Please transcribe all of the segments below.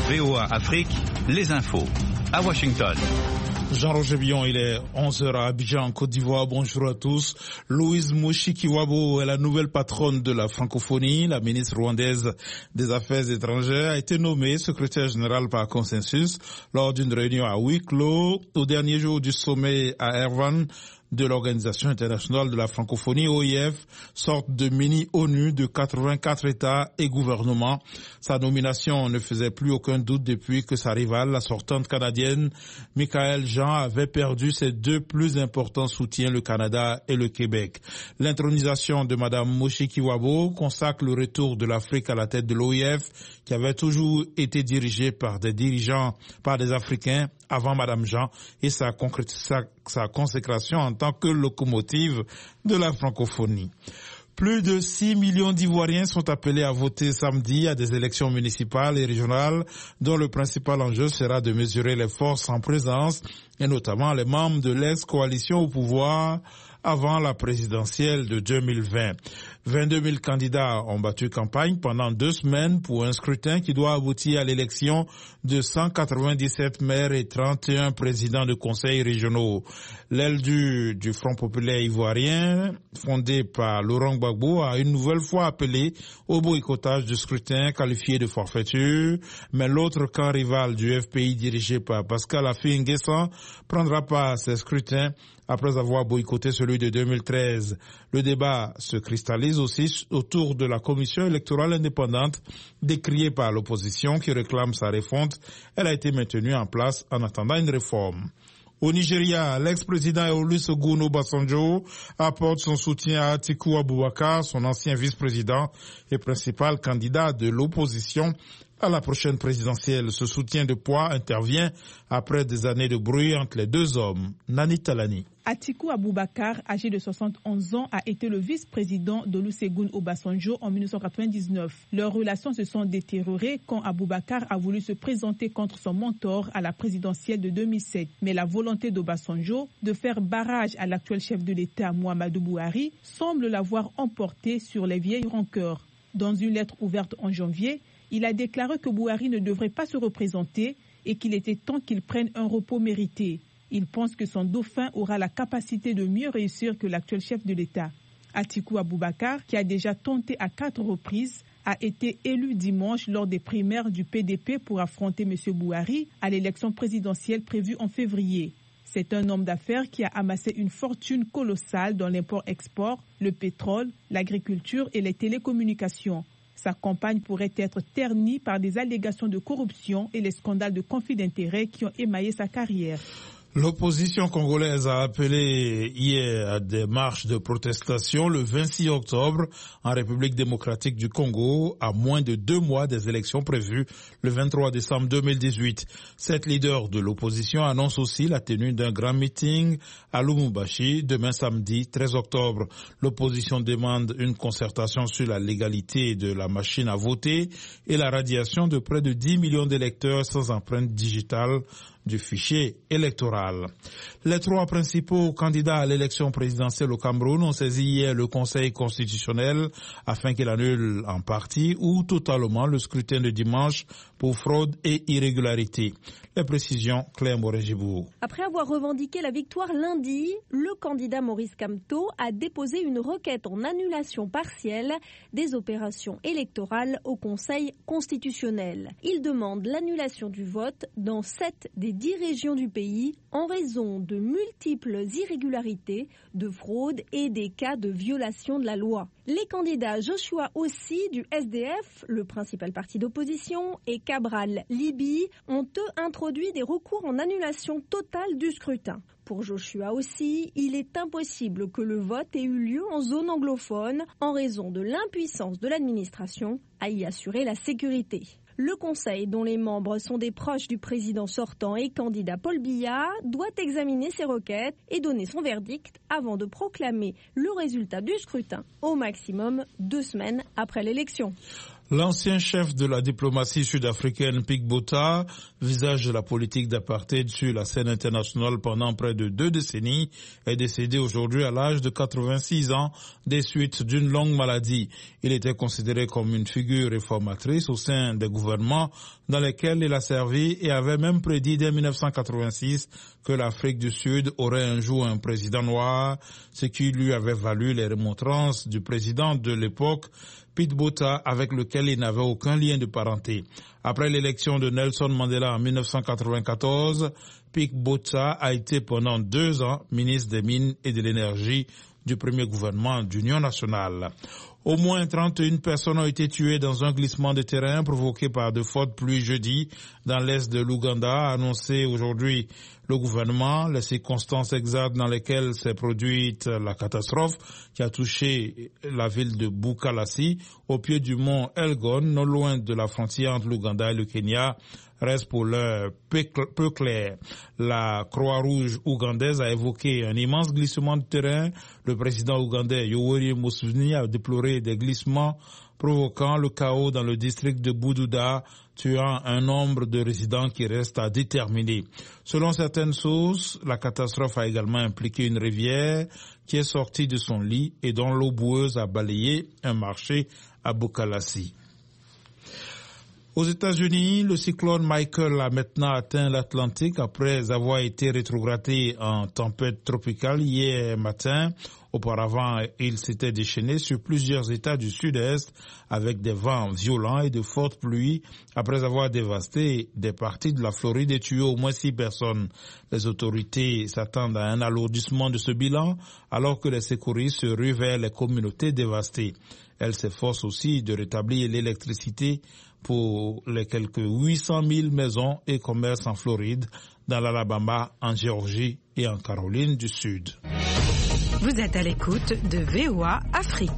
VOA Afrique, les infos. À Washington. Jean-Roger Billon, il est 11h à Abidjan, en Côte d'Ivoire. Bonjour à tous. Louise Mushikiwabo est la nouvelle patronne de la francophonie. La ministre rwandaise des Affaires étrangères a été nommée secrétaire générale par consensus lors d'une réunion à huis clos au dernier jour du sommet à Erevan de l'Organisation internationale de la francophonie, OIF, sorte de mini-ONU de 84 États et gouvernements. Sa nomination ne faisait plus aucun doute depuis que sa rivale, la sortante canadienne, Michaëlle Jean, avait perdu ses deux plus importants soutiens, le Canada et le Québec. L'intronisation de Madame Mushikiwabo consacre le retour de l'Afrique à la tête de l'OIF, qui avait toujours été dirigée par des Africains avant Madame Jean, et sa consécration en tant que locomotive de la francophonie. Plus de 6 millions d'Ivoiriens sont appelés à voter samedi à des élections municipales et régionales dont le principal enjeu sera de mesurer les forces en présence et notamment les membres de l'ex-coalition au pouvoir avant la présidentielle de 2020. 22 000 candidats ont battu campagne pendant 2 semaines pour un scrutin qui doit aboutir à l'élection de 197 maires et 31 présidents de conseils régionaux. L'aile du Front populaire ivoirien, fondé par Laurent Gbagbo, a une nouvelle fois appelé au boycottage du scrutin qualifié de forfaiture, mais l'autre camp rival du FPI dirigé par Pascal Affi N'Guessan prendra part à ces scrutins après avoir boycotté celui de 2013. Le débat se cristallise aussi autour de la commission électorale indépendante décriée par l'opposition qui réclame sa refonte. Elle a été maintenue en place en attendant une réforme. Au Nigeria, l'ex-président Olusegun Obasanjo apporte son soutien à Atiku Abubakar, son ancien vice-président et principal candidat de l'opposition à la prochaine présidentielle. Ce soutien de poids intervient après des années de bruit entre les deux hommes. Nani Talani. Atiku Abubakar, âgé de 71 ans, a été le vice-président d'Olusegun Obasanjo en 1999. Leurs relations se sont détériorées quand Abubakar a voulu se présenter contre son mentor à la présidentielle de 2007. Mais la volonté d'Obasanjo de faire barrage à l'actuel chef de l'État, Muhammadu Buhari, semble l'avoir emporté sur les vieilles rancœurs. Dans une lettre ouverte en janvier, il a déclaré que Buhari ne devrait pas se représenter et qu'il était temps qu'il prenne un repos mérité. Il pense que son dauphin aura la capacité de mieux réussir que l'actuel chef de l'État. Atiku Abubakar, qui a déjà tenté à 4 reprises, a été élu dimanche lors des primaires du PDP pour affronter M. Buhari à l'élection présidentielle prévue en février. C'est un homme d'affaires qui a amassé une fortune colossale dans l'import-export, le pétrole, l'agriculture et les télécommunications. Sa campagne pourrait être ternie par des allégations de corruption et les scandales de conflit d'intérêts qui ont émaillé sa carrière. L'opposition congolaise a appelé hier à des marches de protestation le 26 octobre en République démocratique du Congo, à moins de 2 mois des élections prévues le 23 décembre 2018. 7 leaders de l'opposition annoncent aussi la tenue d'un grand meeting à Lubumbashi demain samedi 13 octobre. L'opposition demande une concertation sur la légalité de la machine à voter et la radiation de près de 10 millions d'électeurs sans empreinte digitale du fichier électoral. Les 3 principaux candidats à l'élection présidentielle au Cameroun ont saisi hier le Conseil constitutionnel afin qu'il annule en partie ou totalement le scrutin de dimanche pour fraude et irrégularité. Les précisions, Claire Moré-Gibourg. Après avoir revendiqué la victoire lundi, le candidat Maurice Kamto a déposé une requête en annulation partielle des opérations électorales au Conseil constitutionnel. Il demande l'annulation du vote dans 7 des 10 régions du pays en raison de multiples irrégularités, de fraude et des cas de violation de la loi. Les candidats Joshua Ossi du SDF, le principal parti d'opposition, et Cabral Libi ont eux introduit des recours en annulation totale du scrutin. Pour Joshua Ossi, il est impossible que le vote ait eu lieu en zone anglophone en raison de l'impuissance de l'administration à y assurer la sécurité. Le Conseil, dont les membres sont des proches du président sortant et candidat Paul Biya, doit examiner ces requêtes et donner son verdict avant de proclamer le résultat du scrutin au maximum 2 semaines après l'élection. L'ancien chef de la diplomatie sud-africaine, Pik Botha, visage de la politique d'apartheid sur la scène internationale pendant près de 2 décennies, est décédé aujourd'hui à l'âge de 86 ans des suites d'une longue maladie. Il était considéré comme une figure réformatrice au sein des gouvernements dans lesquels il a servi et avait même prédit dès 1986 que l'Afrique du Sud aurait un jour un président noir, ce qui lui avait valu les remontrances du président de l'époque, Pik Botha, avec lequel il n'avait aucun lien de parenté. Après l'élection de Nelson Mandela en 1994, Pik Botha a été pendant 2 ans ministre des Mines et de l'Énergie du premier gouvernement d'Union nationale. Au moins 31 personnes ont été tuées dans un glissement de terrain provoqué par de fortes pluies jeudi dans l'est de l'Ouganda, a annoncé aujourd'hui le gouvernement. Les circonstances exactes dans lesquelles s'est produite la catastrophe qui a touché la ville de Bukalasi au pied du mont Elgon, non loin de la frontière entre l'Ouganda et le Kenya, reste pour l'heure peu clair. La Croix-Rouge ougandaise a évoqué un immense glissement de terrain. Le président ougandais Yoweri Museveni a déploré des glissements provoquant le chaos dans le district de Bududa, tuant un nombre de résidents qui reste à déterminer. Selon certaines sources, la catastrophe a également impliqué une rivière qui est sortie de son lit et dont l'eau boueuse a balayé un marché à Bukalasi. Aux États-Unis, le cyclone Michael a maintenant atteint l'Atlantique après avoir été rétrogradé en tempête tropicale hier matin. Auparavant, il s'était déchaîné sur plusieurs États du Sud-Est avec des vents violents et de fortes pluies après avoir dévasté des parties de la Floride et tué au moins 6 personnes. Les autorités s'attendent à un alourdissement de ce bilan alors que les secouristes se ruent vers les communautés dévastées. Elles s'efforcent aussi de rétablir l'électricité pour les quelques 800 000 maisons et commerces en Floride, dans l'Alabama, en Géorgie et en Caroline du Sud. Vous êtes à l'écoute de VOA Afrique.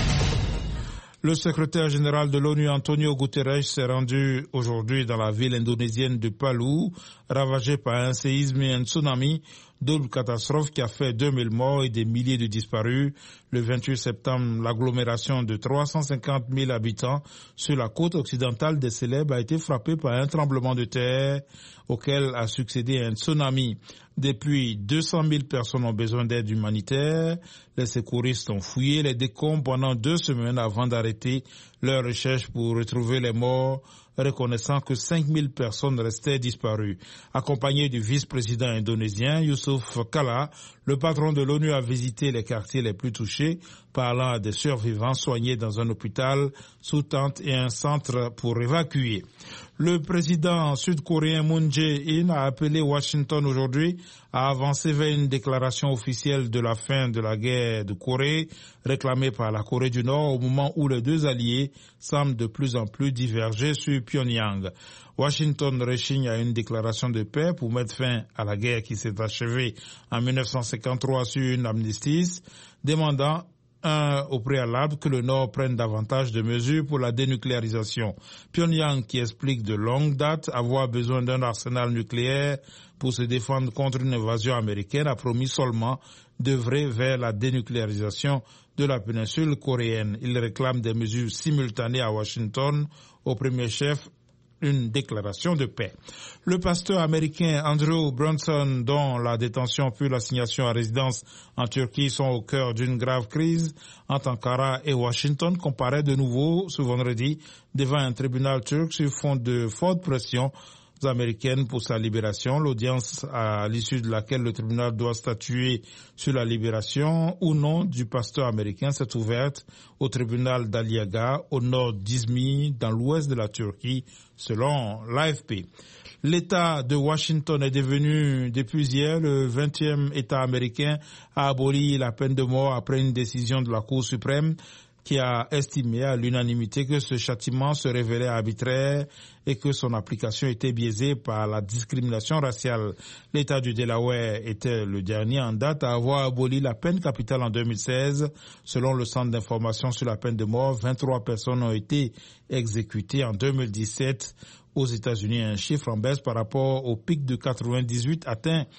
Le secrétaire général de l'ONU, Antonio Guterres, s'est rendu aujourd'hui dans la ville indonésienne de Palu, ravagée par un séisme et un tsunami, double catastrophe qui a fait 2000 morts et des milliers de disparus. Le 28 septembre, l'agglomération de 350 000 habitants sur la côte occidentale des Célèbres a été frappée par un tremblement de terre auquel a succédé un tsunami. Depuis, 200 000 personnes ont besoin d'aide humanitaire. Les secouristes ont fouillé les décombres pendant 2 semaines avant d'arrêter leurs recherches pour retrouver les morts, reconnaissant que 5 000 personnes restaient disparues. Accompagné du vice-président indonésien Yusuf Kala, le patron de l'ONU a visité les quartiers les plus touchés, parlant à des survivants soignés dans un hôpital sous tente et un centre pour évacuer. Le président sud-coréen Moon Jae-in a appelé Washington aujourd'hui à avancer vers une déclaration officielle de la fin de la guerre de Corée, réclamée par la Corée du Nord au moment où les 2 alliés semblent de plus en plus diverger sur Pyongyang. Washington rechigne à une déclaration de paix pour mettre fin à la guerre qui s'est achevée en 1953 sur une amnistie, demandant au préalable que le Nord prenne davantage de mesures pour la dénucléarisation. Pyongyang, qui explique de longue date avoir besoin d'un arsenal nucléaire pour se défendre contre une invasion américaine, a promis seulement d'œuvrer vers la dénucléarisation de la péninsule coréenne. Il réclame des mesures simultanées à Washington, au premier chef une déclaration de paix. Le pasteur américain Andrew Brunson, dont la détention puis l'assignation à résidence en Turquie sont au cœur d'une grave crise entre Ankara et Washington, comparaît de nouveau ce vendredi devant un tribunal turc sur fond de forte pression américaine pour sa libération. L'audience à l'issue de laquelle le tribunal doit statuer sur la libération ou non du pasteur américain s'est ouverte au tribunal d'Aliaga, au nord d'Izmir, dans l'ouest de la Turquie, selon l'AFP. L'État de Washington est devenu, depuis hier, le 20e État américain à abolir la peine de mort après une décision de la Cour suprême qui a estimé à l'unanimité que ce châtiment se révélait arbitraire et que son application était biaisée par la discrimination raciale. L'État du Delaware était le dernier en date à avoir aboli la peine capitale en 2016. Selon le Centre d'information sur la peine de mort, 23 personnes ont été exécutées en 2017 aux États-Unis, un chiffre en baisse par rapport au pic de 98 atteint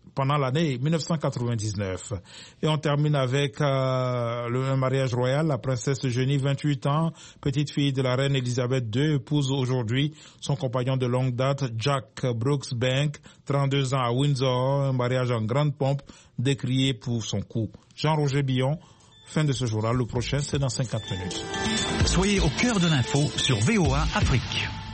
pendant l'année 1999. Et on termine avec un mariage royal. La princesse Eugénie, 28 ans, petite fille de la reine Elisabeth II, épouse aujourd'hui son compagnon de longue date, Jack Brooksbank, 32 ans à Windsor. Un mariage en grande pompe, décrié pour son coup. Jean-Roger Billon, fin de ce journal. Le prochain, c'est dans 50 minutes. Soyez au cœur de l'info sur VOA Afrique.